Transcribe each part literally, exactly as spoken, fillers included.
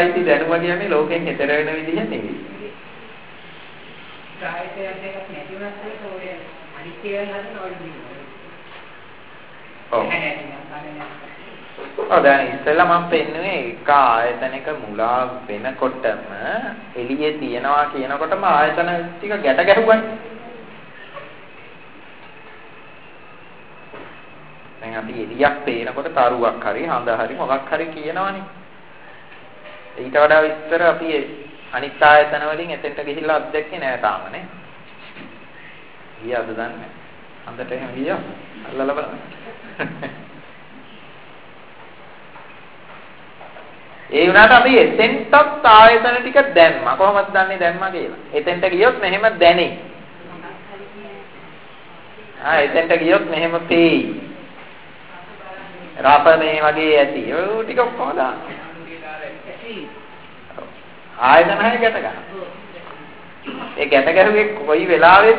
ඉතින් දැනුම කියන්නේ ලෝකයෙන් හෙතර වෙන විදිහ නෙවෙයි. ප්‍රායෝගිකව දෙයක් නැති වුණත් ඒක ඔය අනිත්‍ය වෙනවද නෝඩි. ඔව්. ඔව් දැන් ඉස්සෙල්ලා මම පෙන්නුවේ එක ආයතනයක මුලා වෙනකොටම එළියේ තියනවා කියනකොටම ආයතන ටික ගැට ගැහුවනේ. දැන් අපි එළියක් පේනකොට තරුවක් හරි හඳ හරි මොකක් හරි කියනවනේ. ඊට වඩා විස්තර අපි අනිත් ආයතන වලින් එතෙන්ට ගිහිල්ලා අත්දැකේ නෑ තාම නේ. ගියාද දන්නේ? හඳට එහෙම ගියා. අල්ලලා බලන්න. ඒ වුණාට අපි එතෙන්ටත් ආයතන ටික දැම්මා. කොහොමද දන්නේ දැම්මා කියලා? එතෙන්ට ගියොත් මෙහෙම දැනේ. ආ එතෙන්ට ගියොත් මෙහෙම පේයි. රස මේ වගේ ඇති. ඔය ටික කොහොමද? ආයතන හය ගැට ගන්න. ඒ ගැට ගැහුවේ කොයි වෙලාවේද?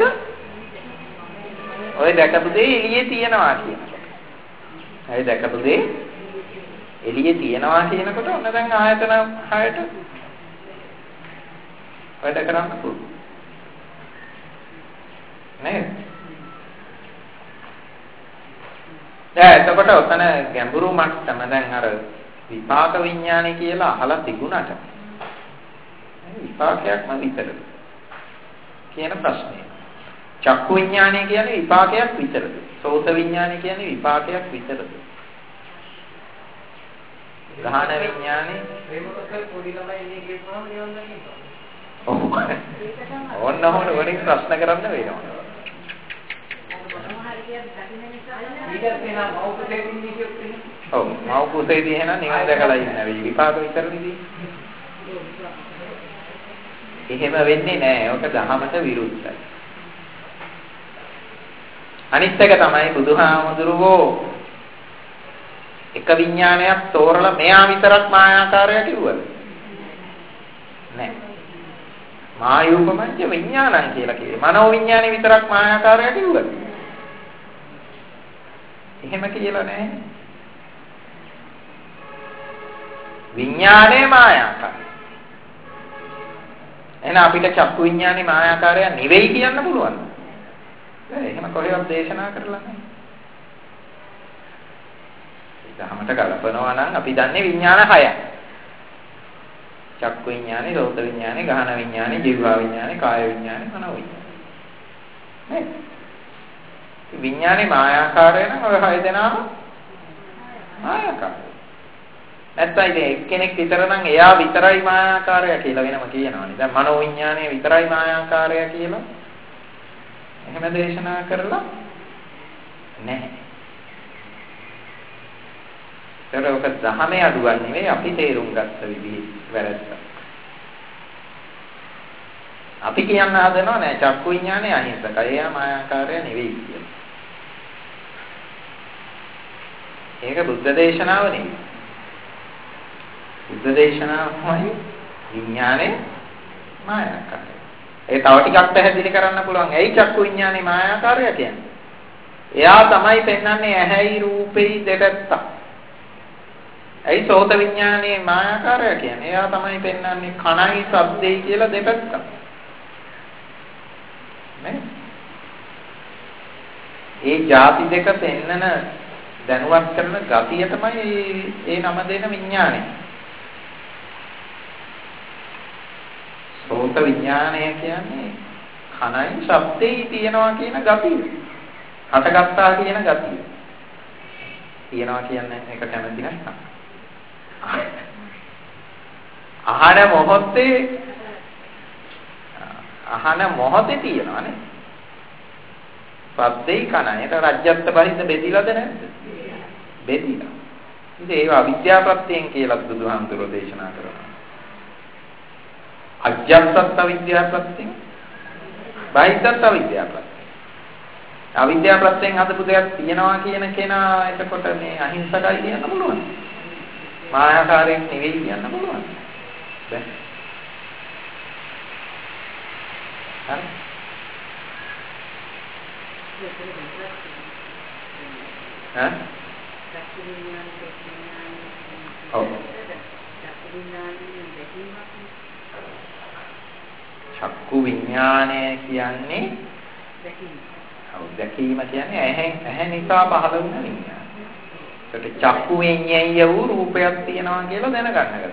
ඔය දැකපු දේ එළියේ තියනවා කියනකොට. හරි දැකපු දේ එළියේ තියනවා කියනකොට ඔන්න දැන් ආයතන හයට වැඩ කරන්න පුළුවන්. නේද? දැන් එතකොට ඔතන ගැඹුරු මට්ටම දැන් අර විපාක විඥානය කියලා අහලා තිබුණාට විපාකයක්ම විතරද කියන ප්‍රශ්නේ. චක්කු විඥානය කියන්නේ විපාකයක් විතරද? සෝත විඥානය කියන්නේ විපාකයක් විතරද? ගහන විඥානේ ප්‍රේමකසල් පොඩි ළමයි ඉන්නේ කියපුවාම නිවන් දකින්න. ඔව්. ඕන්න ඕන වලින් ප්‍රශ්න කරන්න වෙනවා. ඔව් මව කුසේදී එහෙනම් නිවන් දැකලා ඉන්නේ විපාක විතරනේ. එහෙම වෙන්නේ නැහැ. ඔක දහමට විරුද්ධයි. අනිත් එක තමයි බුදුහාමුදුරුවෝ එක විඥානයක් තෝරලා මෙයා විතරක් මායාකාරය කිව්වද? නැහැ. මායූපමංච විඥානං කියලා කිව්වේ. මනෝ විඥානේ විතරක් මායාකාරය කිව්වද? එහෙම කියලා නැහැ. විඥානේ මායාකාරය. එහෙනම් අපිට චක්කු විඥානේ මායාකාරය නෙවෙයි කියන්න පුළුවන්. එහෙම කොහෙවත් දේශනා කරලා නැහැ. දහමට කලපනවා නම් අපි දන්නේ විඥාන හයයි. චක්කු විඥානේ, සෝත විඥානේ, ගහන විඥානේ, ජීවා විඥානේ, කාය විඥානේ, මනෝ විඥානේ. නේ? විඥානේ මායාකාරය නම් ඔය හය දෙනාම මායාකාරය. නැත්නම් ඉතින් එක්කෙනෙක් විතර නම් එයා විතරයි මායාකාරය කියලා වෙනම කියනවානේ. දැන් මනෝ විඥානේ විතරයි මායාකාරය කියලා එහෙම දේශනා කරලා නැහැ. ඒක ඔක දහමේ අඩුවක් නෙවෙයි අපි තේරුම් ගත්ත විදිහ වැරද්ද. අපි කියන්න හදනව නෑ චක්කු විඥානේ අහිංසකයි. එයා මායාකාරය නෙවෙයි කියලා. ඒක බුද්ධ දේශනාව නෙවෙයි. බුද්ධ දේශනාවයි විඥානේ මායාකාරය. ඒ තව ටිකක් පැහැදිලි කරන්න පුළුවන්. ඇයි චක්කු විඥානේ මායාකාරය කියන්නේ? එයා තමයි පෙන්වන්නේ ඇහැයි රූපෙයි දෙපැත්ත. ඇයි සෝත විඥානේ මායාකාරය කියන්නේ? එයා තමයි පෙන්වන්නේ කණයි ශබ්දෙයි කියලා දෙපැත්ත. නේ? ඒ ಜಾති දෙක පෙන්නන දැනුවත් කරන ගතිය තමයි ඒ නම දෙන විඥානය. සෝත විඥානය කියන්නේ කණයි ශබ්දෙයි තියනවා කියන ගතිය. හටගත්තා කියන ගතිය. තියනවා කියන්නේ ඒක කැමති නැත්නම්. අහන මොහොතේ අහන මොහොතේ තියනවානේ. ශබ්දෙයි කණයි. ඒක රජ්‍යත්ත බහින්ද බෙදිලාද නැද්ද? බෙදිලා. ඉතින් ඒක අවිද්‍යා ප්‍රත්‍යයෙන් කියලා බුදුහාමුදුරෝ දේශනා කරනවා. අජ්ජත්ත අවිද්‍යා ප්‍රත්‍යයෙන් බහිද්දත් අවිද්‍යා ප්‍රත්‍යයෙන්. අවිද්‍යා ප්‍රත්‍යයෙන් හදපු දෙයක් තියනවා කියන කෙනා එතකොට මේ අහිංසකයි කියන්න පුළුවන්. මායාකාරයෙන් නෙවෙයි කියන්න පුළුවන්. බෑ. හරි. ඈ? ඔව්. චක්කු විඥානය කියන්නේ ඔව් දැකීම කියන්නේ ඇහැ ඇහැ නිසා පහළ වුණ විඥානය. ඒකට චක්කු විඤ්ඤාය වූ රූපයක් තියෙනවා කියලා දැනගන්න ගතිය.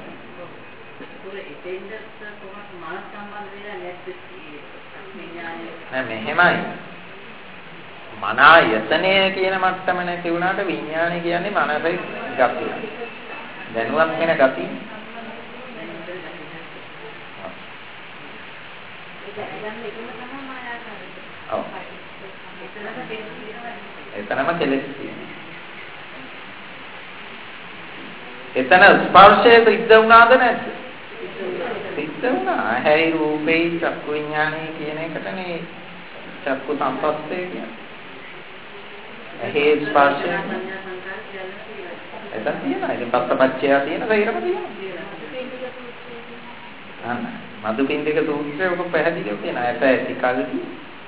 නෑ මෙහෙමයි. මනායතනය කියන මට්ටම නැති වුණාට විඥානය කියන්නේ මනසේ ගතිය. දැනුවත් වෙන ගතිය. ඔව්. එතනම කෙලෙස් තියෙනවා. එතන ස්පර්ශයේ සිද්ධ වුණාද නැද්ද? සිද්ධ වුණා. ඇයි රූපේ චක්කු විඥානය කියන එකටනේ චක්කු සංපස්සේ කියන්නේ. ඇහි ස්පර්ශය එතන තියෙනවා. ඉතින් පස්සපච්චය තියෙන දෙයරම තියෙනවා. අන්න මදුපින්ඩික සූත්‍රයේ ඔක පැහැදිලිව කියනවා. ඇත ඇති කල්හි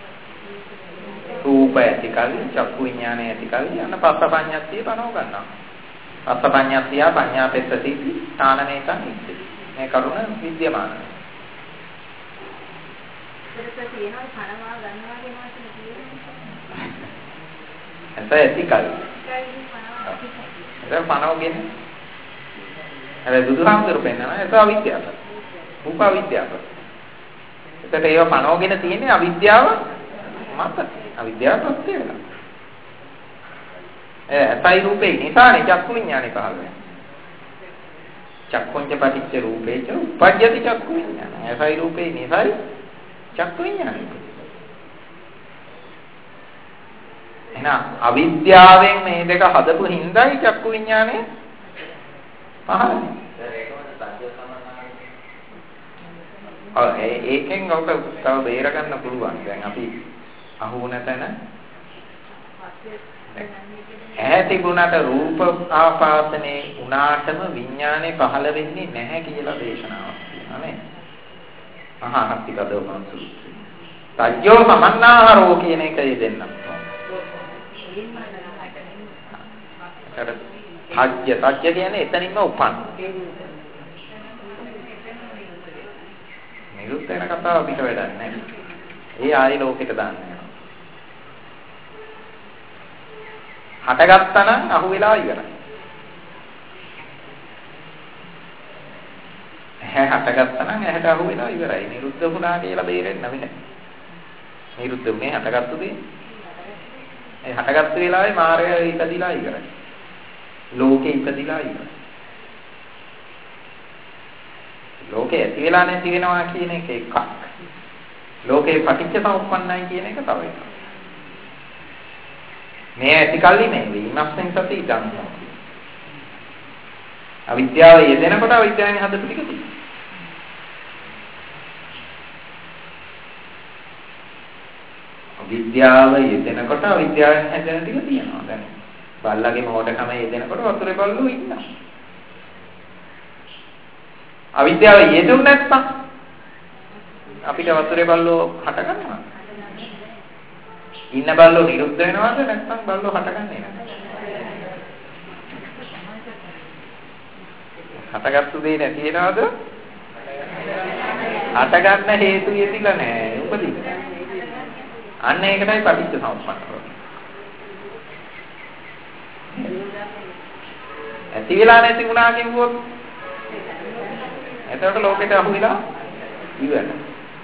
රූප ඇති කල්හි චක්කු විඥානය ඇති කල්හි අන්න පස්සපඤ්ඤාතිය පනව ගන්නවා. පස්සපඤ්ඤාතිය පඤ්ඤාපෙත්තති ඥානමේකං ඉච්ඡති. මේ කරුණ විද්‍යමානයි. ඒක තියෙනවා කනවා ගන්නවා කියන වචන තියෙනවා. ඇත ඇති කල්හි. ඒක පනවගෙන හැබැයි බුදුහාමුදුරු පෙන්නනවා ඒක අවිද්‍යාව. රූප අවිද්‍යාව. ඒකට ඒව පනවගෙන තියෙන්නේ අවිද්‍යාව මත. අවිද්‍යාව ප්‍රත්‍ය වෙනවා. ඒ ඇතයි රූපේ නිසානේ චක්කු විඥානේ පහළ වෙන්නේ. චක්කුංච පටිච්ච රූපේච උපජ්ජති චක්කු විඥාන. ඇතයි රූපේ නිසායි චක්කු විඥානේ. එහෙනම් අවිද්‍යාවෙන් මේ දෙක හදපු හිඳයි චක්කු විඥානේ පහළ වෙන්නේ. ඔව් ඒකෙන් ඔක තව බේර ගන්න පුළුවන්. දැන් අපි අහු නැතන ඇහැ තිබුණාට රූප ආපාදනේ උනාටම විඥානේ පහළ වෙන්නේ නැහැ කියලා දේශනාවක් තියෙනවා නේ. මහා හත්තිකදෝපන් සූත්‍රය. තජ්ජෝ සමන්නාහරෝ කියන එක දෙන්නම්. තජ්ජ තජ්ජ කියන්නේ එතනින්ම උපන්. නිරුත් වෙන කතාව අපිට වැඩක් නැහැ. ඒ ආයි ලෝකෙට දාන්නේ. හටගත්තා නම් අහු වෙලා ඉවරයි. ඇහැ හටගත්තා නම් ඇහැට අහු වෙලා ඉවරයි. නිරුද්ධ වුණා කියලා බේරෙන්න බෑ. නිරුද්ධ වුණේ හටගත්තු දේ. ඒ හටගත්තු වෙලාවේ මායය ඉපදිලා ඉවරයි. ලෝකේ ඉපදිලා ඉවරයි. ලෝකේ ඇති වෙලා නැති වෙනවා කියන එක එකක්. ලෝකේ පටිච්ච සමුප්පන්නයි කියන එක තව එකක්. මේ ඇති කල්ලි මේ විමස්සෙන් සති ගන්නවා. අවිද්‍යාව යෙදෙනකොට අවිද්‍යාවෙන් හදපු ටික තියෙනවා. අවිද්‍යාව යෙදෙනකොට අවිද්‍යාවෙන් හැදෙන ටික තියෙනවා. දැන් බල්ලගේ මොහොතකම යෙදෙනකොට වතුරේ බල්ලෝ ඉන්නවා. අවිද්‍යාව යෙදුන්නේ නැත්නම් අපිට වතුරේ බල්ලෝ හට ගන්නවා. ඉන්න බල්ලෝ නිරුද්ධ වෙනවද නැත්නම් බල්ලෝ හටගන්නේ නැහැ. හටගත්තු දේ නැති වෙනවද? හටගන්න හේතු යෙදිලා නැහැ. උපදින්න. අන්න ඒකටයි පටිච්ච සමුප්පන්න. ඇති වෙලා නැති වුණා කිව්වොත් එතකොට ලෝකෙට අහු වෙලා ඉවරයි.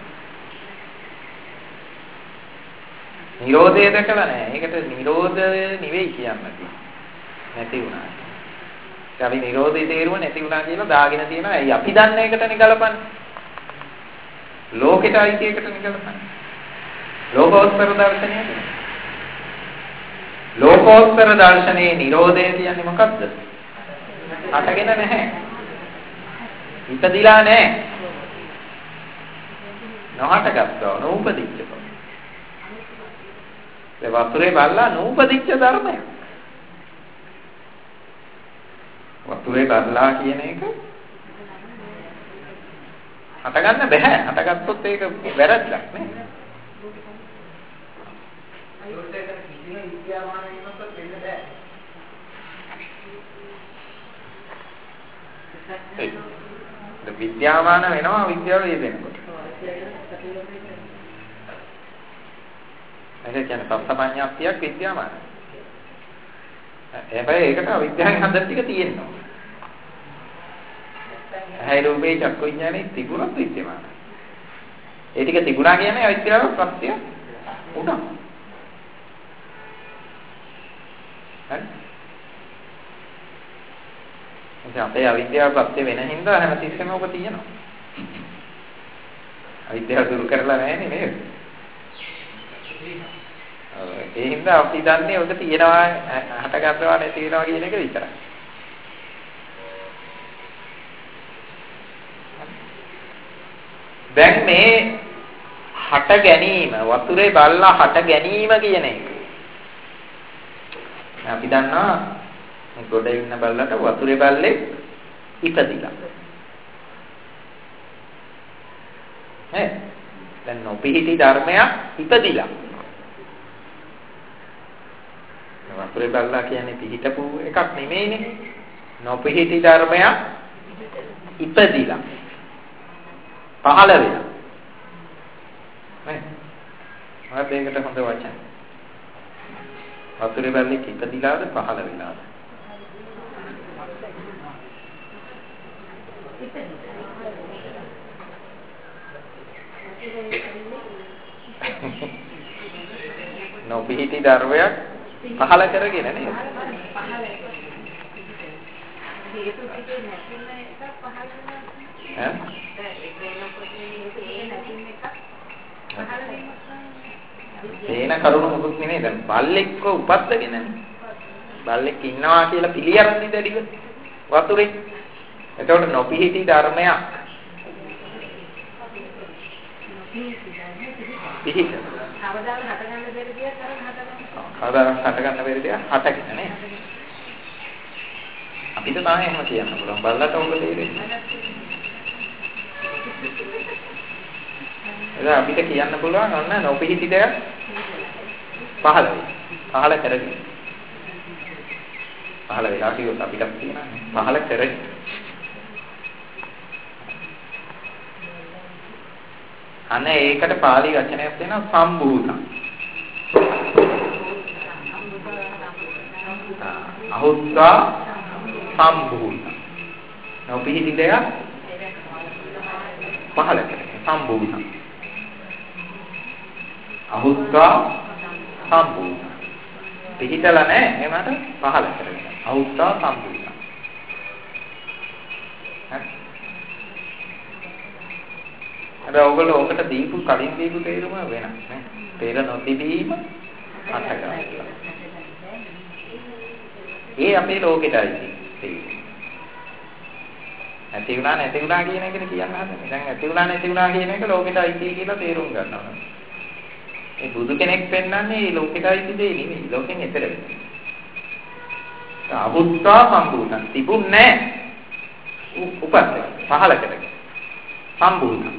නිරෝධය දැකලා නැහැ. ඒකට නිරෝධය නෙවෙයි කියන්නේ. නැති වුණා. ඒ අපි නිරෝධයේ තේරුම නැති වුණා කියලා දාගෙන තියෙනවා. ඇයි අපි දන්නේ ඒකටනේ ගලපන්නේ? ලෝකෙට අයිති එකටනේ ගලපන්නේ. ලෝකෝත්තර දර්ශනයද? ලෝකෝත්තර දර්ශනයේ නිරෝධය කියන්නේ මොකක්ද? අටගෙන නැහැ. ඉපදිලා නැහැ. නොහටගත්තා නූපදිච්ච. ඒ වතුරේ බල්ලා නූපදිච්ච ධර්මයක්. වතුරේ බල්ලා කියන එක හටගන්න බෑ. හටගත්තොත් ඒක වැරද්දක් නේ. විද්‍යාමාන වෙනවා අවිද්‍යාව යෙදෙනකොට. ඒක කියන්නේ පස්සපඤ්ඤාප්තියක් විද්‍යාමාන. හැබැයි ඒකට අවිද්‍යාවෙන් හදන ටික තියෙනවා. ඇයි රූපේ චක්කු විඥානේ තිබුණත් විද්‍යාමාන. ඒ ටික තිබුණා කියන්නේ අවිද්‍යාව ප්‍රත්‍ය උනා. හරි. එතන අපේ අවිද්‍යාව ප්‍රත්‍ය වෙන හින්දා හැමතිස්සෙම ඔක තියෙනවා. අවිද්‍යාව දුරු කරලා නැහැ නේද? ඒ හින්දා අපි දන්නේ ඔක තියෙනවා හට ගන්නවා නැති වෙනවා කියන එක විතරයි. දැන් මේ හට ගැනීම වතුරේ බල්ලා හට ගැනීම කියන එක. අපි දන්නවා ගොඩ ඉන්න බල්ලට වතුරේ බල්ලේ ඉපදිලා. ඈ දැන් නොපිහිටි ධර්මයක් ඉපදිලා. වතුරේ බල්ලා කියන්නේ පිහිටපු එකක් නෙමෙයිනේ. නොපිහිටි ධර්මයක් ඉපදිලා. පහළ වෙලා. නේ? මොකක්ද ඒකට හොඳ වචන? වතුරේ බල්ලෙක් ඉපදිලාද පහළ වෙලාද? නොපිහිටි ධර්මයක් පහළ කරගෙන නේද? ඈ? තේන කරුණ මොකුත් නෙමෙයි දැන් බල්ලෙක්ව උපද්දගෙනනේ. බල්ලෙක් ඉන්නවා කියලා පිළියරන්නේ දැඩිව වතුරේ. එතකොට නොපිහිටි ධර්මයක් පිහිට. අවදාන හට ගන්න බැරි දෙයක් කරන් හට ගන්න. අවදාන හට ගන්න බැරි දෙයක් හටගෙන නේ. අපිට තමයි එහෙම කියන්න පුළුවන්. බල්ලට ඕක තේරෙන්නේ. එදා අපිට කියන්න පුළුවන් ඔන්න නොපිහිටි දෙයක් පහළ වෙයි. පහළ කරගන්න. පහළ වෙලා කියොත් අපිට කියනවා පහළ කරගන්න. අනේ ඒකට පාලි වචනයක් දෙනවා සම්භූතං. අහුත්වා සම්භූතං. නොපිහිටි දෙයක් පහළ කරගන්න. සම්භූතං. අහුත්වා සම්භූතං. පිහිටලා නැහැ එමට පහළ කරගන්න. අහුත්වා සම්භූතං. හරි. අර ඔයගොල්ලෝ ඔකට දීපු කලින් දීපු තේරුම වෙනස් නේ. තේර නොතිබීම අටගන්නවා. ඒ අපේ ලෝකෙටයි තියෙන්නේ. ඇති වුණා නැති වුණා කියන එකනේ කියන්න හදන්නේ. දැන් ඇති වුණා නැති වුණා කියන එක ලෝකෙටයි කියලා තේරුම් ගන්නවා. ඒ බුදු කෙනෙක් පෙන්වන්නේ මේ ලෝකෙටයි දෙන්නේ නෙමෙයි. ලෝකෙන් එතර වෙන්නේ. අහුත්වා සම්භූතං තිබුන්නේ උපත් පහල කරගෙන. සම්භූතං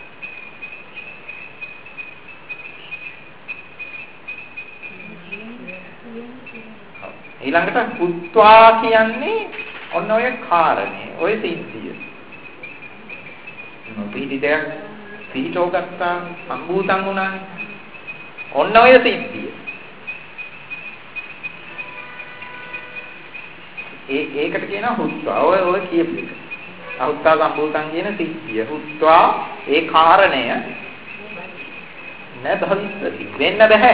ඊළඟට පුත්වා කියන්නේ ඔන්න ඔය කාරණේ ඔය සිද්ධිය. නොපිහිටි දෙයක් පිහිටව ගත්තා සම්භූතං වුණා. ඔන්න ඔය සිද්ධිය. ඒ ඒකට කියනවා හුත්වා. ඔය ඔය කියපු එක. අහුත්වා සම්භූතං කියන සිද්ධිය. හුත්වා ඒ කාරණය නැබවිස්සති වෙන්න බෑ.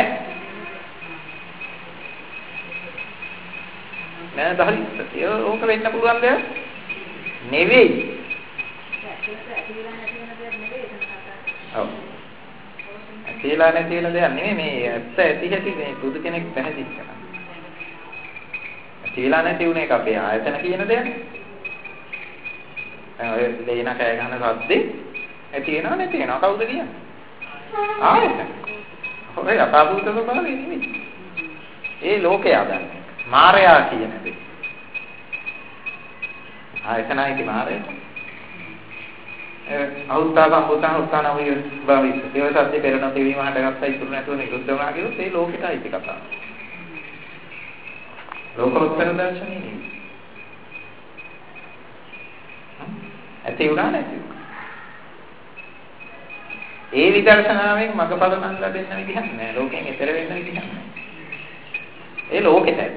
නෑ දහලිස්සති. ඕක වෙන්න පුළුවන් දෙයක් නෙවෙයි. ඔව්. ඇතිලා නැති වෙන දෙයක් නෙමෙයි මේ ඇත්ත ඇති හැටි මේ බුදු කෙනෙක් පැහැදිලි කරනවා. ඇතිලා නැති වුණ එක අපේ ආයතන කියන දෙයක්. දැන් ඔය දෙයන කෑ ගන්න සද්දේ ඇති වෙනව නැති වෙනව කවුද කියන්නේ? ආයතන. ඔය අපාභූත ස්වභාවය නෙමෙයි. ඒ ලෝකේ ආදන්නේ. මායя කියන දේ. ආයතනයි මායя. ඒ අවුත්තා සම්පූර්ණ උත්තාන වූ භාවිත. ඒ සත්‍ය පෙරණ තේවීම හටගත්තා ඉතුරු නැතුව නිරුද්ධ වුණා කියොත් ඒ ලෝකෙටයි ඒක කතාව. ලෝකෝත්තර දර්ශනේ නෙවෙයි. ඇති වුණා නැති වුණා. ඒ විදර්ශනාවෙන් මගපල නම් ලැබෙන්න විදිහක් නෑ. ලෝකයෙන් එතර වෙන්න විදිහක් නෑ. ඒ ලෝකෙට ඇත්ත.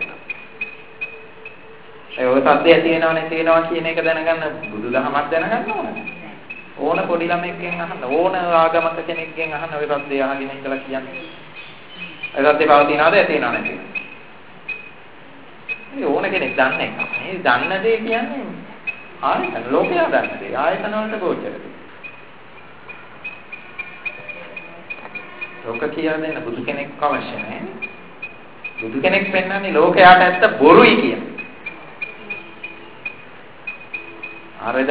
ඒ ඔය සත්‍ය ඇති වෙනව නැති වෙනවා කියන එක දැනගන්න බුදුදහමක් දැනගන්න ඕනේ. ඕන පොඩි ළමෙක්ගෙන් අහන්න ඕන ආගමක කෙනෙක්ගෙන් අහන්න ඔය සත්‍ය අහගෙන ඉඳලා කියන්නේ. ඒ සත්‍ය පවතිනවද ඇති වෙනව නැති වෙනවද? මේ ඕන කෙනෙක් දන්නේ නැහැ. මේ දන්න දේ කියන්නේ ආයතන ලෝකයා දන්න දේ. ආයතන වලට ගෝචරයි. ලෝක කියන්නේ බුදු කෙනෙක් අවශ්‍ය නැහැ. බුදු කෙනෙක් පෙන්වන්නේ ලෝකයාට ඇත්ත බොරුයි කියන. හරිද?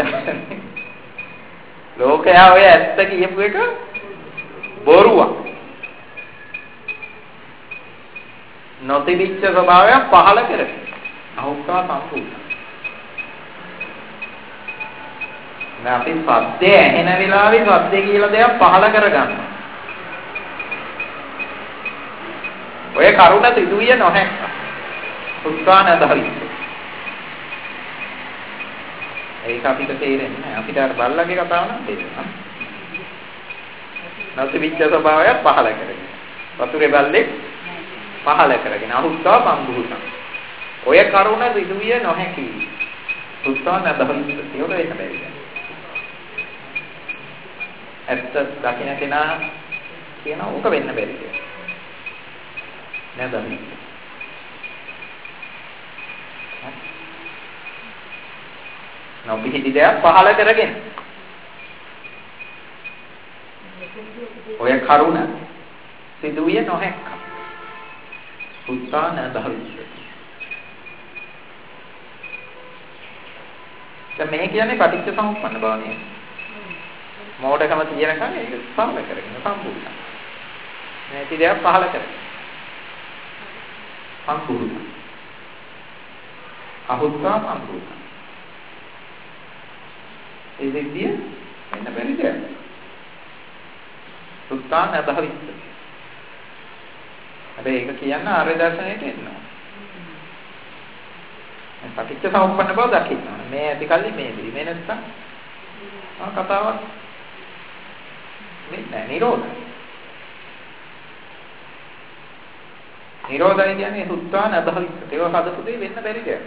ලෝකයා ඔය ඇත්ත කියපු එක බොරුවක්. නොතිබිච්ච ස්වභාවයක් පහළ කරගෙන. අහුක්කා සම්පූර්ණ. දැන් අපි සද්දේ ඇහෙන වෙලාවේ සද්දේ කියලා දෙයක් පහළ කරගන්නවා. ඔය කරුණ සිදුවිය නොහැක. උත්සාහන දහවි. ඒක අපිට තේරෙන්නේ නැහැ. අපිට අර බල්ලගේ කතාව නම් තේරෙනවා. නොතිබිච්ච ස්වභාවයක් පහළ කරගෙන. වතුරේ බල්ලෙක් පහළ කරගෙන අහුත්තා සම්භූතං. ඔය කරුණ සිදුවිය නොහැකි. උත්සාහන දහවි. ඒක වෙන්න බැරි. ඇත්ත දකින්න කෙනා කියන ඕක වෙන්න බැරි කියලා. නේද? නොපිහිටි දෙයක් පහළ කරගෙන ඔය කරුණ සිදුවිය නොහැක. උත්සාහන දහවිය. දැන් මේ කියන්නේ පටිච්ච සමුප්පන්න බව නේ. මෝඩකම තියෙනකන් ඒක පහළ කරගෙන සම්පූර්ණ. නැති දෙයක් පහළ කරගෙන සම්පූර්ණ. අහුත්වා සම්පූර්ණ. ඒ දෙවිය එන්න බැරි දෙයක්. සුත්තාන අභවිස්ස. හැබැයි ඒක කියන්න ආර්ය දර්ශනයට එන්නවා. මේ පටිච්ච සමුප්පන්න බව දකින්න. මේ ඇති කල්ලි මේ දි. මේ නැත්තම් ආ කතාවක් මේ නෑ නිරෝධ. නිරෝධය කියන්නේ සුත්තාන අභවිස්ස. ඒක හදපු දෙය වෙන්න බැරි දෙයක්.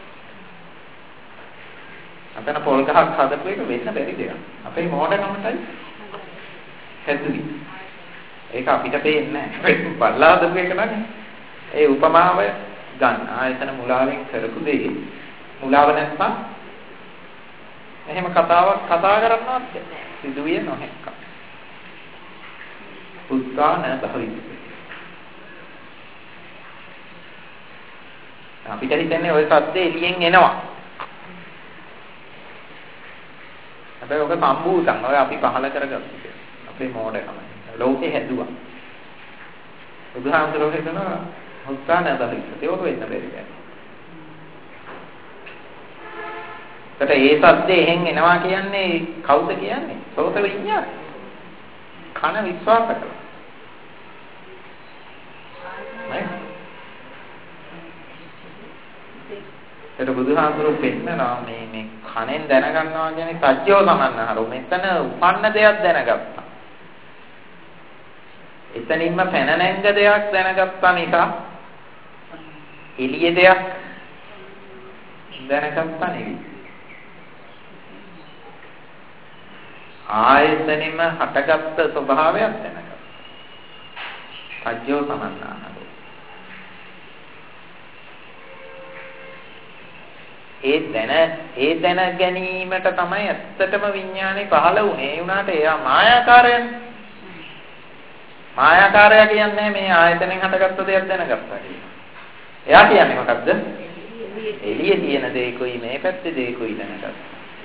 අතන පොල් ගහක් හදපු එක වෙන්න බැරි දෙයක්. අපේ මොඩකමටයි හැදුවේ. ඒක අපිට පේන්නේ නැහැ. බල්ලා හදපු එක නනේ. ඒ උපමාව ගන්න. ආයතන මුලාවෙන් කරපු දෙය මුලාව නැත්නම් එහෙම කතාවක් කතා කරන්නවත් සිදුවිය නොහැක්ක. උත්සාහන භවිත. අපිට හිතන්නේ ওই සද්ද එළියෙන් එනවා. හැබැයි ඔක සම්භූතං. ඔය අපි පහල කරගත්තු. අපේ මෝඩකම. ලෝකේ හැදුවා. බුදුහාමුදුරුවෝ කියනවා උත්සාහන භවිත. ඒක වෙන්න බැරි නෑ. ඒකට ඒ සද්දේ එහෙන් එනවා කියන්නේ කවුද කියන්නේ? සෝත විඤ්ඤාණය. කන විශ්වාස කළා. ඒක බුදුහාමුදුරුවෝ පෙන්නනවා මේ මේ කනෙන් දැනගන්නවා කියන්නේ සත්‍යෝ සමන්නහරු. මෙතන උපන්න දෙයක් දැනගත්තා. එතනින්ම පැන නැංග දෙයක් දැනගත්තා නිසා එළිය දෙයක් දැනගත්තා නෙවෙයි. ආයතනෙම හටගත්ත ස්වභාවයක් දැනගත්තා. සත්‍යෝ සමන්නහරු. ඒ දැන ඒ දැන ගැනීමට තමයි ඇත්තටම විඥානේ පහළ වුනේ. ඒ වුණාට එයා මායාකාරයනේ. මායාකාරය කියන්නේ මේ ආයතනෙන් හටගත්ත දෙයක් දැනගත්තා කියන. එයා කියන්නේ මොකද්ද? එළියේ තියෙන දෙයකුයි මේ පැත්තේ දෙයකුයි දැනගත්තා.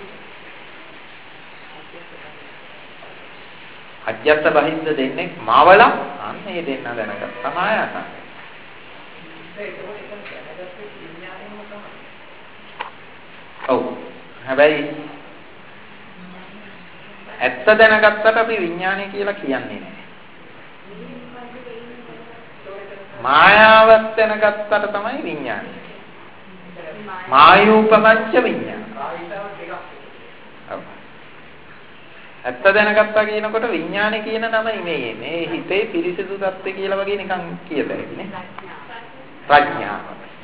අජ්ජත් බහිද්ද දෙන්නේ මාවලා අන්න ඒ දෙන්න දැනගත්තා මායාකාරය. ඔව්. හැබැයි ඇත්ත දැනගත්තට අපි විඥානය කියලා කියන්නේ නැහැ. මායාවක් දැනගත්තට තමයි විඥානය. මායූපමච්ච විඥාන. ඇත්ත දැනගත්තා කියනකොට විඥානේ කියන නම නෙමෙයි. මේ හිතේ පිරිසිදු தත්ත්වය කියලා වගේ නිකන් කියද හැකිනේ. ප්‍රඥාව.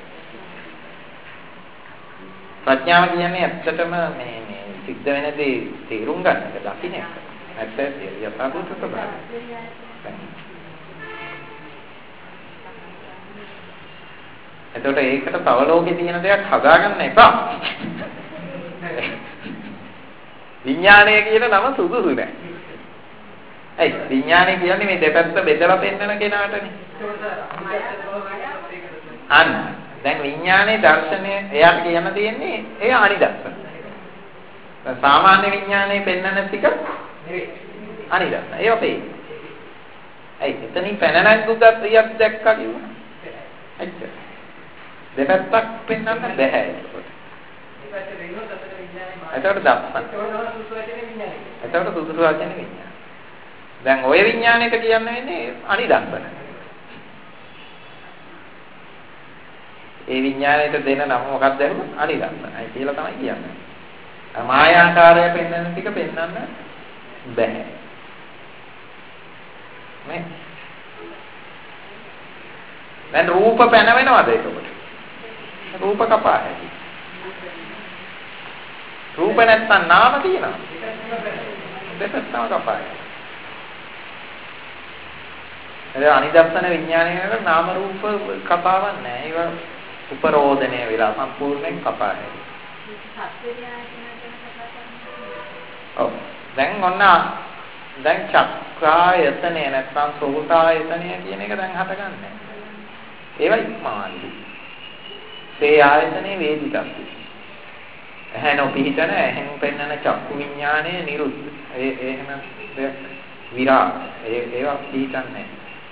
ප්‍රඥාව කියන්නේ ඇත්තටම මේ මේ සිද්ධ වෙන දේ තේරුම් ගන්න එක දකින්න එක. ඇත්ත යථාභූත ස්වභාවය. එතකොට ඒකට තව ලෝකේ තියෙන දෙයක් හදාගන්න එපා. විඥානය කියන නම සුදුසු නෑ. ඇයි විඥානය කියන්නේ මේ දෙපැත්ත බෙදලා පෙන්නන කෙනාටනේ. අන්න දැන් විඥානයේ දර්ශනය එයාට කියන්න තියෙන්නේ ඒ අනිදර්ශන. සාමාන්‍ය විඥානයේ පෙන්නන ටික නෙවෙයි අනිදර්ශන. ඒ අපේ. ඇයි එතනින් පැනනක් දුක්ඛයක් දැක්කා කියුණා. එච්චර. දෙපැත්තක් පෙන්වන්න බෑ ඒකට. එතකොට දස්සන. එතකොට සුදුසු වචනේ විඥාන. දැන් ওই විඥාණයට කියන්න වෙන්නේ අනිදස්සන. ඒ විඥාණයට දෙන නම මොකක්ද එහෙනම් අනිදස්සනයි කියලා තමයි කියන්නේ. මායාකාරය පෙන්වන ටික පෙන්වන්න බෑ. නේ? දැන් රූප පැන වෙනවද ඒකට? රූප කපා හැටි. රූප නැත්තම් නාම තියෙනවා. දෙපැත්තම කපා හැටි. ඒ අනිදර්ශන විඥානයේ නාම රූප කපාවක් නැහැ. ඒවා උපරෝධනය වෙලා සම්පූර්ණයෙන් කපා හැටි. ඔව්. දැන් ඔන්න දැන් චක්කායතනය නැත්තම් සෝතායතනය කියන එක දැන් හටගන්නේ. ඒවා ඉක්මවන්නේ. ඒ ආයතනේ වේදිතක්. ඇහැ නොපිහිටන ඇහෙන් පෙන්නන චක්කු විඥානය නිරුද්ධ. ඒ එහෙම දෙයක් විරාග. ඒ ඒවා පිහිටන්නේ.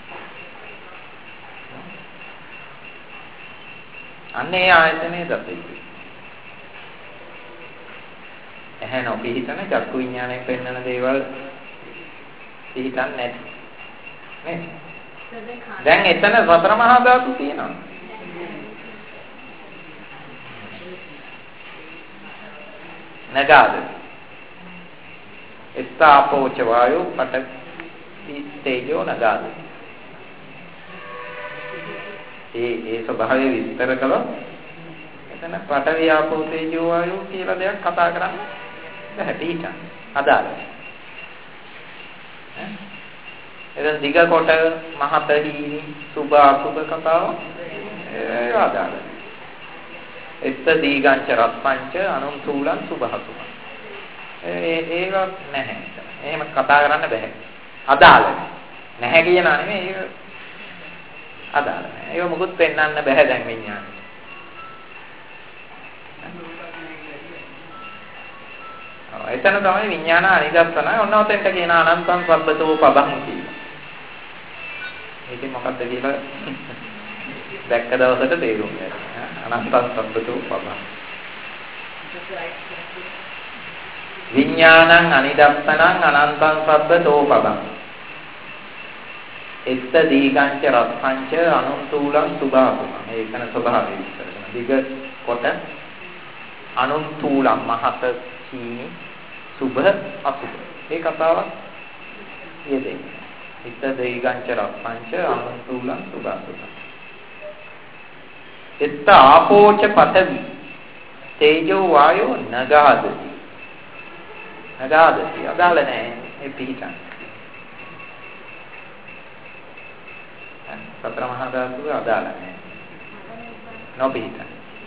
අන්නේ ආයතනේ දතේ. ඇහැ නොපිහිටන චක්කු විඥානයෙන් පෙන්නන දේවල් පිහිටන්නේ නැති. නේ? දැන් එතන සතර මහා ධාතු තියෙනවා. නගාද එත්තාපෝච වායෝ පඨවි තේජෝ නගාද ඒ ඒ ස්වභාවය විස්තර කළොත් එතන පඨවි ආපෝ තේජෝ වායෝ කියලා දෙයක් කතා කරන්න බැහැ පිටින් අදාළයි. එතන දිග කොට මහත හීනි සුභ අසුභ කතාව ඒ අදාළයි. එත්ත දීගංච රත්පංච අනුන්තුලං සුභහසුම. ඒ ඒක නැහැ. එහෙම කතා කරන්න බෑ. අදාළ නැහැ කියනා නෙමෙයි ඒක අදාළ නැහැ. ඒක මොකුත් පෙන්වන්න බෑ දැන් විඥානෙ. ඔව් එතන තමයි විඥාන අනිදස්සන. ඔන්න ඔතෙන්ට කියන අනන්තං සබ්බතෝ පබං කියලා. මේකේ මොකක්ද කියලා දැක්ක දවසට තේරුම් ගන්න. අනන්තං සබ්බතෝ පබං. විඥානං අනිදස්සනං අනන්තං සබ්බතෝ පබං. එත්ත දීගංච රත්පංච අනුන්තුලං සුභාසුම. මේකන ස්වභාවය විස්තර කරනවා. දිග කොට අනුන්තුලං මහත සීනි සුභ අසුභ. මේ කතාවක් යෙදෙන්නේ. එත්ත දීගංච රත්පංච අනුන්තුලං සුභාසුම. එත්ත ආපෝච පඨවි තේජෝ වායෝ නගාදති. නගාදති අදාළ නැහැ මේ පිටින්. සතර මහා ධාතු අදාළ නැහැ. නොපිටින්.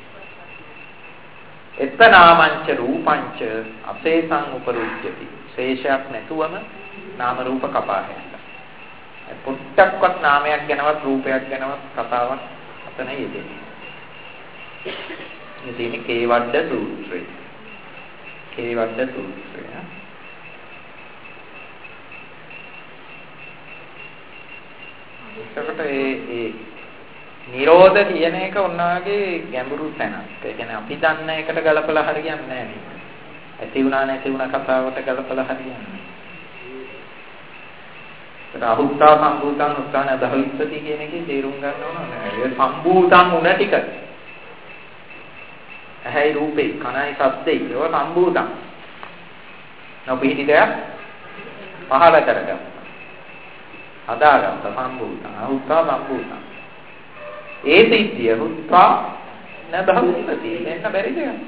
එත්ත නාමංච රූපංච අපේසං උපරුජ්ජති. ශේෂයක් නැතුවම නාම රූප කපා හැරෙනවා. පොට්ටක්වත් නාමයක් ගැනවත් රූපයක් ගැනවත් කතාවක් අතන යෙදෙන්නේ. ඉතින් කේවඩ සූත්‍රය. කේවඩ සූත්‍රය. ඒකට ඒ ඒ නිරෝධ කියන එක උන්වගේ ගැඹුරු තැනක්. ඒ කියන්නේ අපි දන්න එකට ගලපලා හරියන්නේ නැහැ මේක. ඇති වුණා නැති වුණා කතාවට ගලපලා හරියන්නේ නැහැ. ඒක අහුත්තා සම්භූතං උත්සාහන දහවිස්සති කියන එකේ තේරුම් ගන්න ඕන නෑ. ඒ සම්භූතං උන ටික. ඇහැයි රූපේ කනයි ශබ්දේ ඒවා සම්භූතං. නොපිහිටි දෙයක් පහළ කරගත්තා. හදාගත්තා සම්භූතං. අහුත්වා සම්භූතං. ඒ සිද්ධිය හුත්වා නබහුන්නති. එන්න බැරි දෙයක්.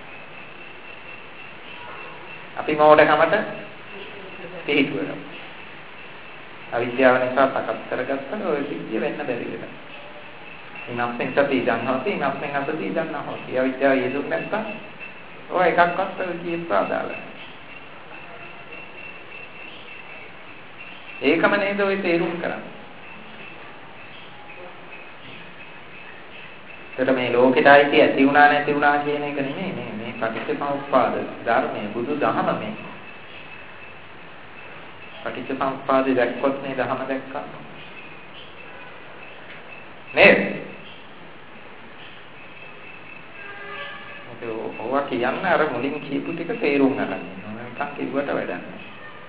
අපි මොඩකමට පිළිතුරු. අවිද්‍යාව නිසා සකස් කරගත්ත ඔය සිද්ධිය වෙන්න බැරි වෙනවා. ඉනම්ෙන් සති ඉඳන්හොති ඉනම්ෙන් අසති ඉඳන්හොති. අවිද්‍යාව යෙදුක් නැත්තම් ඔය එකක්වත් ඔය කියන්න ආදාළ. ඒකම නේද ඔය තේරුම් කරන්නේ. ඒතර මේ ලෝකෙටයි ඇති වුණා නැති වුණා කියන එක නෙමෙයි මේ මේ පටිච්චසමුප්පාද ධර්මයේ බුදු දහම මේ. පටිච්චසමුප්පාදේ දැක්කොත් මේ දහම දැක්කා. නේද? ඔවා කියන්නේ අර මුලින් කියපු ටික තේරුම් ගන්න. නිකන් කිව්වට වැඩක් නෑ.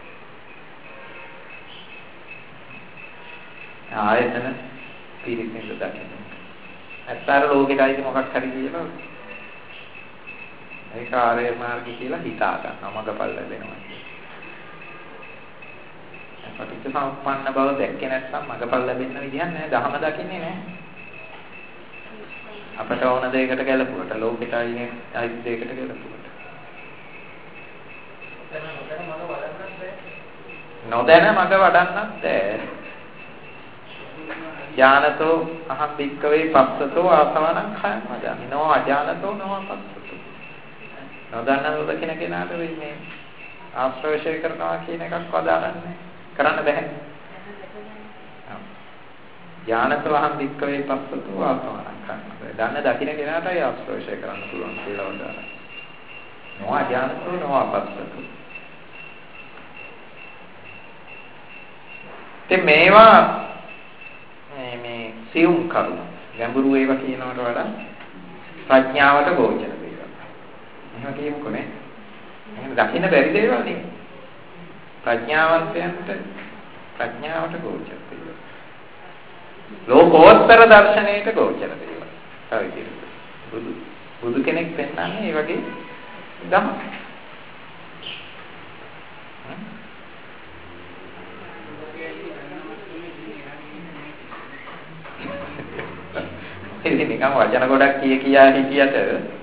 ආයතන පිරිසිදු දකින්න. අත්තර ලෝකෙටයි මොකක් හරි කියලා ඒක ආර්ය මාර්ගය කියලා හිතා ගන්න. මගපල් ලැබෙනවා. පටිච්චසමුප්පන්න බව දැක්කේ නැත්නම් මගපල් ලැබෙන්න විදියක් නෑ. දහම දකින්නේ නෑ. අපට ඕන දෙයකට ගැලපුවට ලෝකෙට අයිනේ අයිත් දෙයකට ගැලපුවට. නොදැන මග වඩන්නත් බෑ. ඥානතෝ අහං වික්කවේ පස්සතෝ ආසවණං khයං වදාමි. නෝ අඥානතෝ නෝ පස්සතෝ. නොදන්න නොදකින කෙනාට මේ ආශ්‍රවශය කරනවා කියන එකක් වදාරන්නේ කරන්න බෑ. ඥානතෝ අහං වික්කවේ පස්සතෝ ආසවණං khයං. දන්න දකින කෙනාටයි ආශ්‍රවශය කරන්න පුළුවන් කියලා වදාරනවා. නෝ අඥානතෝ නෝ පස්සතෝ. ඉතින් මේවා මේ සියුම් කරුණු ගැඹුරු ඒවා කියනවට වඩා ප්‍රඥාවට ගෝචර දේවල්. එහෙම කියමුකෝ නේ. එහෙම දකින්න බැරි දේවල් නේ. ප්‍රඥාවන්තයන්ට ප්‍රඥාවට ගෝචර දේවල්. ලෝකෝත්තර දර්ශනයට ගෝචර දේවල්. තව විදිහට බුදු බුදු කෙනෙක් පෙන්වන්නේ මේ වගේ ධම. ඉතින් නිකන් වචන ගොඩක් කිය කියා හිටියට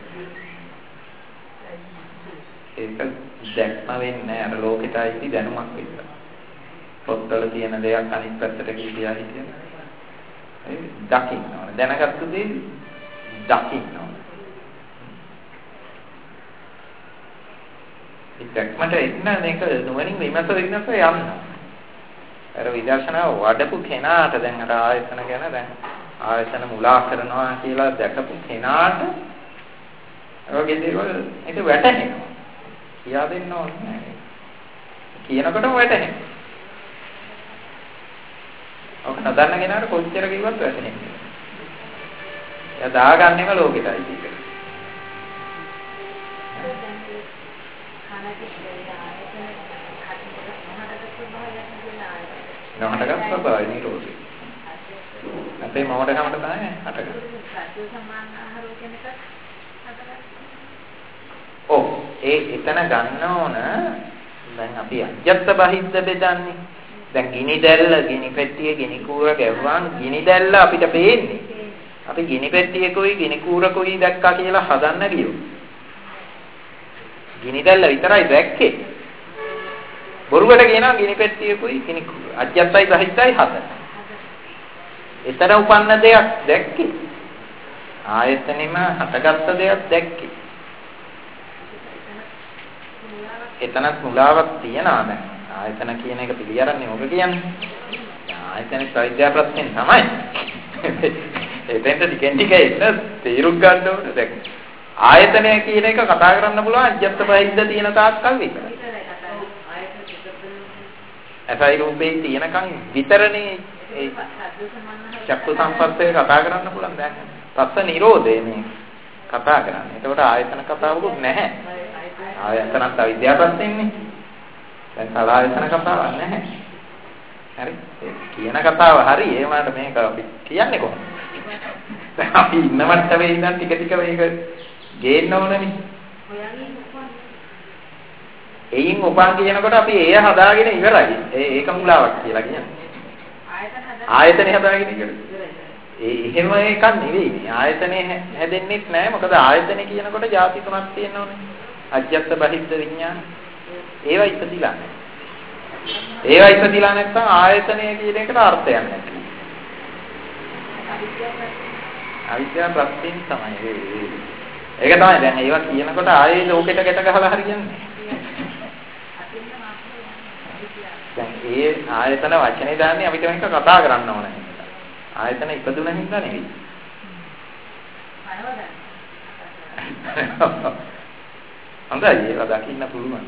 ඒක දැක්ම වෙන්නේ අර ලෝකෙටයි දැනුමක් විතර. පොත්වල තියෙන දෙයක් අනිත් පැත්තට කියා හිටියට ඒ දකින්න ඕන. දැනගත්තු දේ දකින්න ඕන. ඒ දැක්මට එන්න මේක නුවණින් විමස විමස යන්න. අර විදර්ශනා වඩපු කෙනාට දැන් අර ආයතන ගැන දැන් ආයතන මුලා කරනවා කියලා දැකපු කෙනාට ඔයගේ දේවල් ඒක වැටහෙනවා. කියා දෙන්න ඕනේ නැහැ. කියනකොටම වැටහෙනවා. ඔක නදන්න කෙනාට කොච්චර කිව්වත් වැටහෙන්නේ. එයා දාගන්න එක ලෝකෙටයි ඒක. නොහටගත් ස්වභාවය නිරෝධය. අපේ මොඩකමට තමයි හටගන්නේ. සත්‍ය සමාන ආහාරෝ කියන එකත් හටගන්නේ. ඔව් ඒ එතන ගන්න ඕන දැන් අපි අජත්ත බහිද්ද බෙදන්නේ. දැන් ගිනි දැල්ල, ගිනි පෙට්ටිය, ගිනි කූර ගැව්වාන් ගිනි දැල්ල අපිට පේන්නේ. අපි ගිනි පෙට්ටියකුයි ගිනි කූරකුයි දැක්කා කියලා හදන්න ගියෝ. ගිනි දැල්ල විතරයි දැක්කේ. බොරුවට කියනවා ගිනි පෙට්ටියකුයි ගිනි කූර. අජත්තයි බහිද්දයි හදන්න. එතන උපන්න දෙයක් දැක්කේ. ආයතනෙම හටගත්ත දෙයක් දැක්කේ. එතනත් මුලාවක් තියනවා දැන්. ආයතන කියන එක පිළියරන්නේ මොකද කියන්නේ? ආයතනේ විද්‍යා ප්‍රශ්නේ තමයි. එතෙන්ට ටිකෙන් ටික එන්න තීරුම් ගන්න ඕනේ දැන්. ආයතනය කියන එක කතා කරන්න පුළුවන් අජත්ත බහිද්ද තියෙන තාක්කල් විතරයි. ඇසයි රූපේ තියෙනකන් විතරනේ ඒ චක්කු සංපස්සේ කතා කරන්න පුළුවන් දැන්. තත්ත නිරෝධේ මේ කතා කරන්නේ. ඒකට ආයතන කතාවකුත් නැහැ. ආයතනත් අවිද්‍යාව ප්‍රශ්නේන්නේ. දැන් සලායතන කතාවක් නැහැ. හරි. කියන කතාව හරි. ඒ වුණාට මේක අපි කියන්නේ කොහොමද? දැන් අපි ඉන්න මට්ටමේ ඉඳන් ටික ටික මේක ගේන්න ඕනනේ. එයින් උපන් කියනකොට අපි එය හදාගෙන ඉවරයි. ඒ ඒක මුලාවක් කියලා කියන්නේ. ආයතන හදාගෙන ඉවරයි. ඒ එහෙම එකක් නෙවෙයි. ආයතනේ හැදෙන්නෙත් නෑ. මොකද ආයතනේ කියනකොට ಜಾති තුනක් තියෙනවනේ. අජ්ජත් බහිද්ද විඥාන. ඒවා ඉපදිලා නෑ. ඒවා ඉපදිලා නැත්නම් ආයතනය කියන එකට අර්ථයක් නැහැ. අවිද්‍යාව ප්‍රත්‍යයෙන් තමයි ඒ. ඒක තමයි දැන් ඒවා කියනකොට ආයේ ලෝකෙට ගැට ගහලා හරියන්නේ. දැන් ඒ ආයතන වචනේ දාන්නේ අපිට මේක කතා කරන්න ඕනේ. ආයතන ඉපදුන හින්දා නෙවෙයි. හොඳයි ඒක දකින්න පුළුවන්.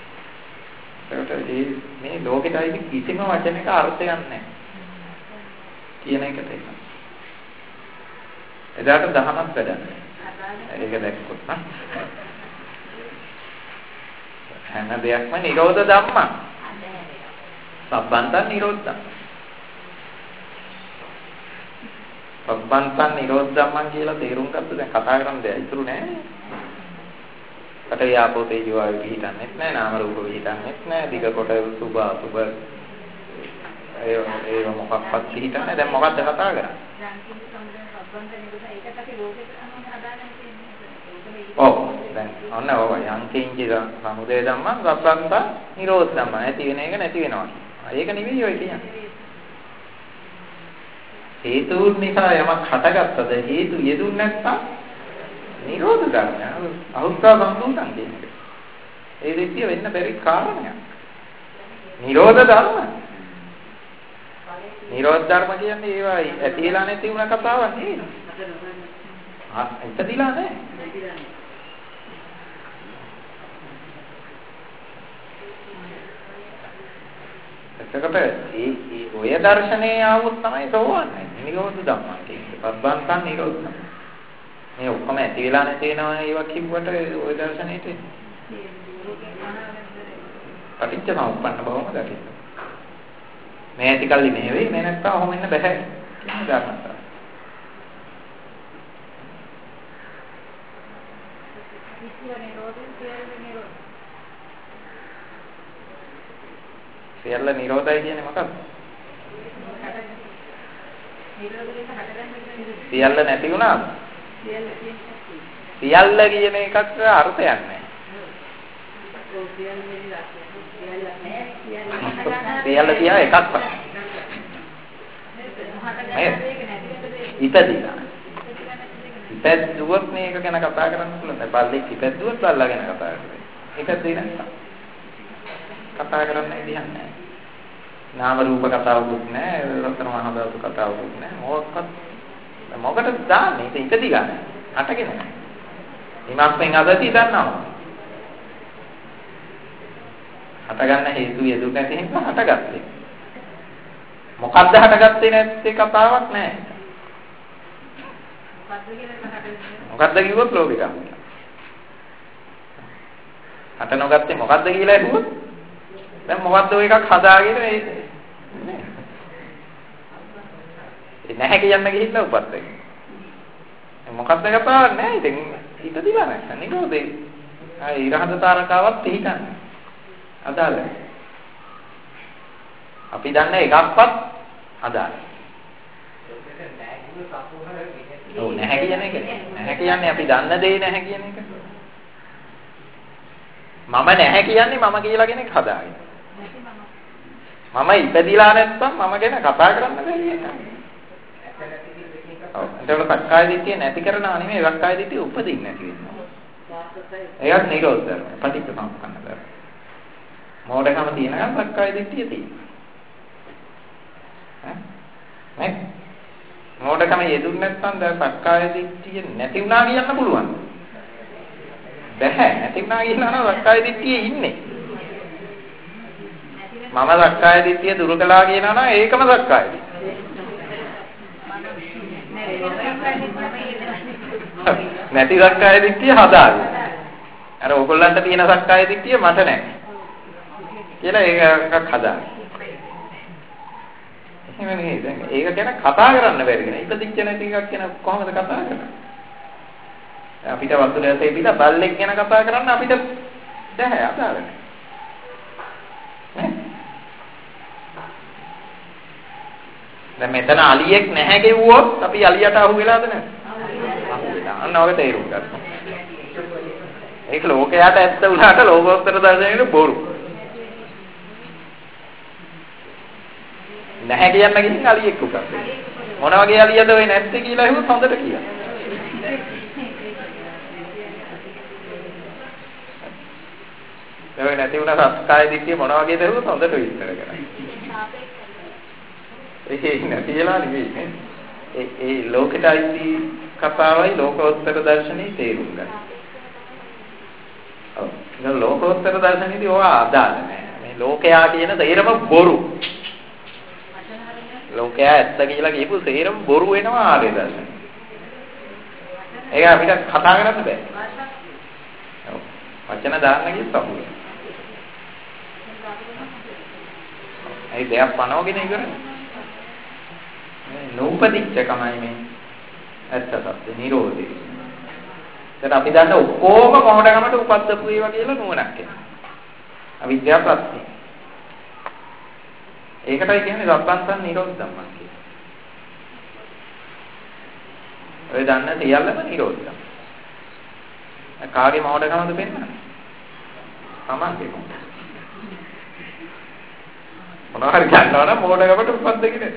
ඒකට මේ ලෝකෙට ආයේ කිසිම වචනයක අර්ථයක් නැහැ. කියන එකට ඒක. එදාට දහමක් වැඩන්නේ. ඒක දැක්කොත් නම් හැම දෙයක්ම නිරෝධ ධම්ම. සබ්බන්තං නිරෝධං. සබ්බන්තං නිරෝධ ධම්මං කියලා තේරුම් ගත්ත දැන් කතා කරන්න දෙයක් ඉතුරු නැහැ. කට යාපෝ තේජෝ ආයු පිහිටන්නේත් නැහැ, නාම රූප පිහිටන්නේත් නැහැ, දිග කොට සුභ අසුභ ඒ ඒ මොකක්වත් පිහිටන්නේ දැන් මොකද්ද කතා කරන්නේ? ඔව් දැන් ඔන්න ඔය යංකින්චි සමුදය ධම්මං සබ්බන්ත නිරෝධ ධම්ම ඇති වෙන එක නැති වෙනවා. ඒක නෙවෙයි ඔය කියන්නේ. හේතු නිසා යමක් හටගත්තද හේතු යෙදුන් නැත්නම් නිරෝධ ධර්මය අහුස්සා සම්පූර්ණ කියන්නේ. ඒ දෙවිය වෙන්න බැරි කාරණයක්. නිරෝධ ධර්ම. නිරෝධ ධර්ම කියන්නේ ඒවා ඇතිලා නැති වුණ කතාවක් නෙවෙයි. ආ ඉතදීලා නැහැ. එතකොට ඒ ඔය දර්ශනේ ආවොත් තමයි සෝවන්නේ. නිරෝධ ධම්ම කියන්නේ. පබ්බන්තං නිරෝධ. මේ ඔක්කොම ඇති වෙලා නැති වෙනවා ඒවා කිව්වට ওই දර්ශනෙට පටිච්ච සමුප්පන්න බවම දකින්න. මේ ඇති කල්ලි නෙවෙයි මේ නැත්තම් ඔහොම ඉන්න බෑ කියන ධර්මතාවය. සියල්ල නිරෝධයි කියන්නේ මොකක්ද? සියල්ල නැති වුණාද? සියල්ල කියන එකට අර්ථයක් නැහැ. සියල්ල කියන එකක්වත්. ඉපදිලා. ඉපදුවොත් මේක ගැන කතා කරන්න පුළුවන්. බල්ලෙක් ඉපදුවොත් බල්ලා ගැන කතා කරන්නේ. ඉපදුවේ නැත්නම් කතා කරන්න ඉදිහක් නැහැ. නාම රූප කතාවකුත් නැහැ, රතන මහා ධාතු කතාවකුත් නැහැ. මොකක්වත් මොකටද දාන්නේ? ඒක ඉපදි ගන්න. අටගෙන නැහැ. හිමස්ෙන් අදති දන්නවා. හට ගන්න හේතු යෙදුන නැති හින්දා හටගත්තේ. මොකද්ද හටගත්තේ නැත්තේ කතාවක් නැහැ. මොකද්ද කිව්වොත් ලෝභිකම. හට නොගත්තේ මොකද්ද කියලා ඇහුවොත් දැන් මොකද්ද ඔය එකක් හදාගෙන මේ ඒ නැහැ කියන්න ගිහිල්ලා උපත් එක. මොකද්ද කතාවක් නැහැ ඉතින් හිතදිලා නැහැ. නිරෝධේ. ආ ඊරහඳ තාරකාවක් පිටින්නේ. අදාළයි. අපි දන්නේ එකක්වත් අදාළයි. ඔව් නැහැ කියන එක. නැහැ කියන්නේ අපි දන්න දේ නැහැ කියන එක. මම නැහැ කියන්නේ මම කියලා කෙනෙක් හදාගෙන. මම ඉපදිලා නැත්නම් මම ගැන කතා කරන්න බැහැ නේද? ඔව්. ඒකට සක්කාය දිට්ඨිය නැති කරනවා නෙමෙයි සක්කාය දිට්ඨිය උපදින්න නැති වෙනවා. ඒකත් නිරෝධ ධර්ම. පටිච්ච සමුප්පන්න ධර්ම. මොඩකම තියෙනවා සක්කාය දිට්ඨිය තියෙනවා. ඈ? නේ? මොඩකම යෙදුන්නේ නැත්නම් දැන් සක්කාය දිට්ඨිය නැති වුණා කියන්න පුළුවන්. බැහැ. නැති වුණා කියනවා නම් සක්කාය දිට්ඨියේ ඉන්නේ. මම සක්කාය දිට්ඨිය දුරු කළා කියනවා නම් ඒකම සක්කාය දිට්ඨිය. නැති සක්කාය දිට්ඨිය හදාගන්න. අර ඕගොල්ලන්ට තියෙන සක්කාය දිට්ඨිය මට නැහැ. කියලා ඒකක් හදාගන්න. එහෙම නෙවෙයි දැන් ඒක ගැන කතා කරන්න බැරි කෙනා. ඉපදිච්ච නැති එකක් ගැන කොහොමද කතා කරන්නේ? අපිට වතුරේ තේපිලා බල්ලෙක් ගැන කතා කරන්න අපිට බැහැ අදාළ නැහැ. දැන් මෙතන අලියෙක් නැහැ කිව්වොත් අපි අලියට අහු වෙලාද නැද්ද? අහු වෙලා. අන්න ඔක තේරුම් ගන්න. ඒක ලෝකයට ඇත්ත වුණාට ලෝකෝත්තර දර්ශනයේ බොරු. නැහැ කියන්න ගිහින් අලියෙක් උකක්. මොන වගේ අලියද ඔය නැත්තේ කියලා එහෙම හොඳට කියන්න. ඒ නැති වුණා සත්කාය දිට්ඨිය මොන වගේද එහෙම හොඳට විස්තර කරන්න. ඒ නැතිලා නෙවෙයි. ඒ ඒ ලෝකයට අයිති කතාවයි ලෝකෝත්තර දර්ශනයේ තේරුම් ගන්න. ඔව්. ඒ ලෝකෝත්තර දර්ශනයේදී ඕවා අදාළ නැහැ. මේ ලෝකයා කියන තේරම බොරු. ලෝකයා ඇත්ත කියලා කියපු තේරම බොරු වෙනවා ආර්ය දර්ශනය. ඒක අපිට කතා කරන්න බෑ. ඔව්. වචන දාන්න කිව්වොත් අපුල. ඒ දෙයක් පනවගෙන ඉවරයි. නූපදිච්ච කමයි මේ ඇත්ත සත්‍ය නිරෝධය. දැන් අපි දන්න ඔක්කොම මොහොතකමට උපද්දපු ඒවා කියලා නුවණක් එනවා. අවිද්‍යාව ප්‍රත්‍ය. ඒකටයි කියන්නේ සබ්බන්තං නිරෝධ ධම්මං කියලා. ඔය දන්න සියල්ලම නිරෝධ ධම්ම. කාගේ මොහොතකමද පෙන්නන්නේ? සමාන්ගේ මොහොත. මොනවා හරි ගන්නවනම් මොහොතකමට උපද්දගෙන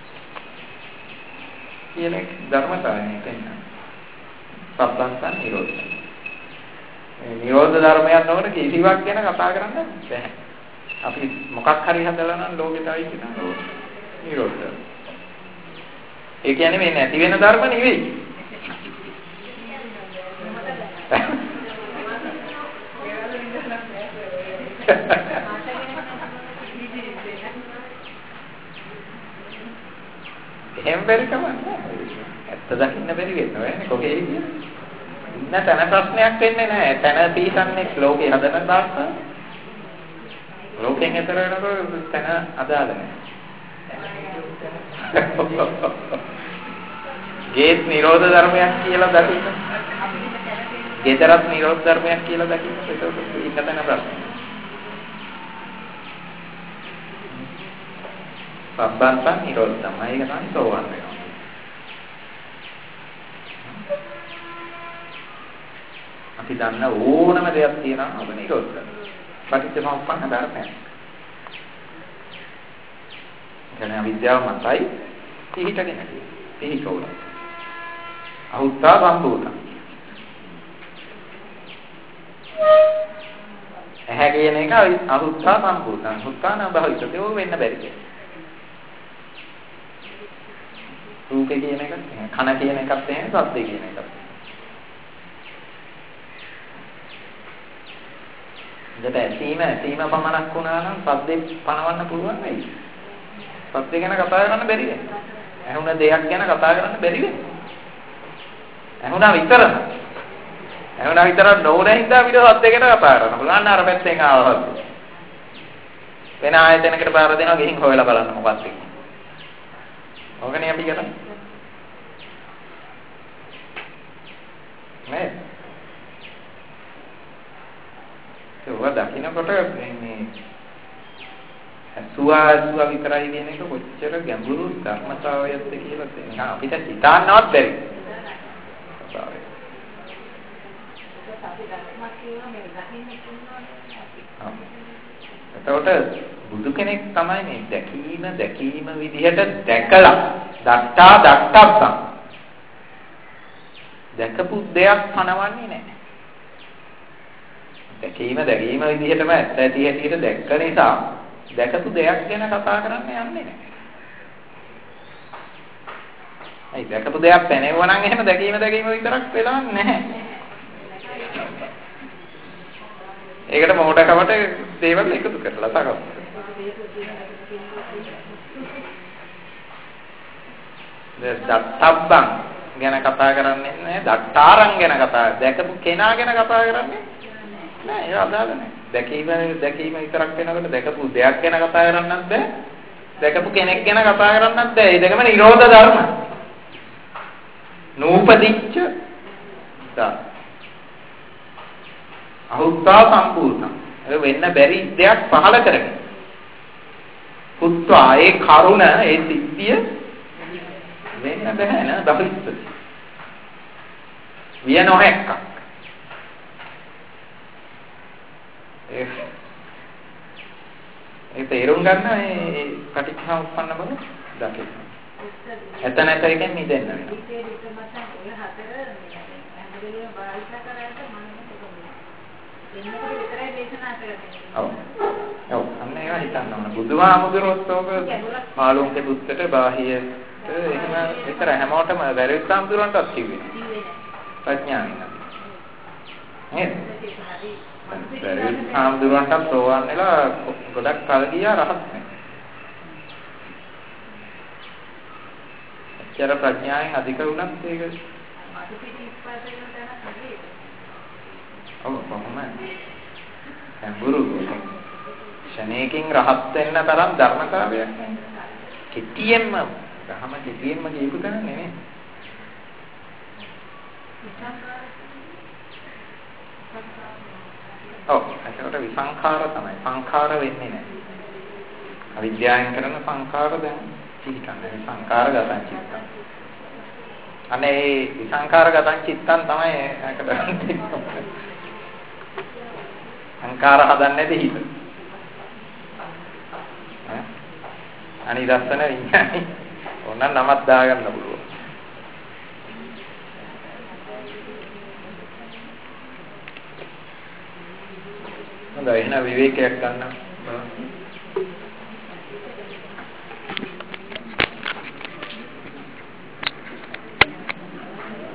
කියන ධර්මතාවය පෙන්නන. සබ්බන්තං නිරෝධ. මේ නිරෝධ ධර්මයන් නොවන කිසිවක් ගැන කතා කරන්න බැහැ. අපි මොකක් හරි හදලා නම් ලෝකෙටයි කියනවා නිරෝධ. ඒ කියන්නේ මේ නැති වෙන ධර්ම නෙවෙයි. එහෙම බැරි කමක් ඇත්ත දකින්න බැරි වෙනවා නේ කොහේ කියන්නේ. ඉන්න තන ප්‍රශ්නයක් වෙන්නේ නැහැ. තන තීසන්නේ ලෝකේ හදන දාස්ස. ලෝකෙන් එතර වෙනකොට තන අදාළ නැහැ. ගේත් නිරෝධ ධර්මයක් කියලා දකින්න. ගේතරත් නිරෝධ ධර්මයක් කියලා දකින්න. ඒක ඉන්න තන ප්‍රශ්න. සබ්බන්තං නිරෝධ තමයි. ඒක තමයි සෝවන් වෙනවා. අපි දන්න ඕනම දෙයක් තියෙනවා අපේ නිරෝධ කරනවා. පටිච්චසමුප්පන්න ධර්මයක්. එතන අවිද්‍යාව මතයි පිහිටගෙන පිහිටෝල. අහුත්තා සම්පූර්ණ. ඇහැ කියන එක අහුත්තා සම්පූර්ණ. අහුත්තාන භවිෂතේ ඕ වෙන්න බැරි දෙයක්. රූපේ කියන එක, කන කියන එකත් එහෙම, ශබ්දේ කියන එකත්. දෙත ඇසීම ඇසීම පමණක් වුණා නම් ශබ්දේ පනවන්න පුළුවන් වෙයි. ශබ්දේ ගැන කතා කරන්න බැරි වෙනවා. ඇහුණ දෙයක් ගැන කතා කරන්න බැරි වෙනවා. ඇහුණා විතරම. ඇහුණා විතරක් නොවුන හින්දා විතර ශබ්දේ ගැන කතා කරන්න පුළුවන්. අර පැත්තෙන් ආවහත්. වෙන ආයතනයකට බාර දෙනවා ගිහින් හොයලා බලන්න මොකක්ද කියන්නේ. ඕකනේ අපි කරන්නේ. නේ? ඒක දකින්නකොට මේ අසුවා අසුවා විතරයි කියන එක කොච්චර ගැඹුරු ධර්මතාවයක්ද කියලා තේරෙනවා. අපිට හිතන්නවත් බැරි. එතකොට බුදු කෙනෙක් තමයි මේ දැකීම දැකීම විදිහට දැකලා දක්තා දක්තබ්බං දැකපු දෙයක් පනවන්නේ නැහැ. දැකීම දැකීම විදිහටම ඇත්ත ඇති හැටියට දැක්ක නිසා දැකපු දෙයක් ගැන කතා කරන්න යන්නේ නැහැ. ඒ දැකපු දෙයක් පැනෙවුවා නම් එහෙම දැකීම දැකීම විතරක් වෙලා නැහැ. ඒකට මොහොතකමට දේවල් එකතු කරලා සකස් දත්තබ්බං ගැන කතා කරන්නේ නැහැ. දත්තාරං ගැන කතා දැකපු කෙනා ගැන කතා කරන්නේ නෑ. ඒක අදාළ නෑ. දැකීම දැකීම විතරක් වෙනකොට දැකපු දෙයක් ගැන කතා කරන්නත් බෑ. දැකපු කෙනෙක් ගැන කතා කරන්නත් බෑ. මේ දෙකම නිරෝධ ධර්ම. නූපදිච්ච දා. අහුත්තා සම්පූර්ණ. ඒ වෙන්න බැරි දෙයක් පහල කරගෙන. පුත්වා ඒ කරුණ ඒ සිද්ධිය වෙන්න බෑ නේද? බහිස්ස. විය නොහැක්කක්. ඒ ඒ තේරුම් ගන්න මේ පටිච්චසමුප්පන්න බව දකින්න. එතන නැත එකෙන් මිදෙන්න වෙනවා. ඔව්. ඔව්. අන්න ඒවා හිතන්න ඕන. බුදුහාමුදුරුවෝත් ඔබ මාළුන්ගේ දුත්තට බාහියට එහෙම විතර හැමෝටම වැරදිසාමුදුරන්ටත් කිව්වේ. ප්‍රඥාවෙන්. නේද? වැරදිසාමුදුරන්ට සෝවන් වෙලා ගොඩක් කල් ගියා රහත් නැහැ. එච්චර ප්‍රඥාවෙන් අධික වුණත් ඒක ඔව් කොහොමද? දැන් ගුරු ශනේකින් රහත් වෙන්න තරම් ධර්මතාවයක් නැහැ. කිතියෙන්ම රහම කිතියෙන්ම කියපු තැන නෙමෙයි. ඔව් ඒකට විසංඛාර තමයි. සංඛාර වෙන්නේ නැහැ. අවිද්‍යාවෙන් කරන සංඛාර දැන් පිළිකන්නේ සංඛාර ගතන් චිත්තං. අනේ මේ විසංඛාර ගතන් චිත්තං තමයි ඒකට සංඛාර හදන්නේ නැති හිත. ඈ අනිදස්සන විඥානයි. ඕනනම් නමක් දාගන්න පුළුවන්. හොඳයි එහෙනම් විවේකයක් ගන්න.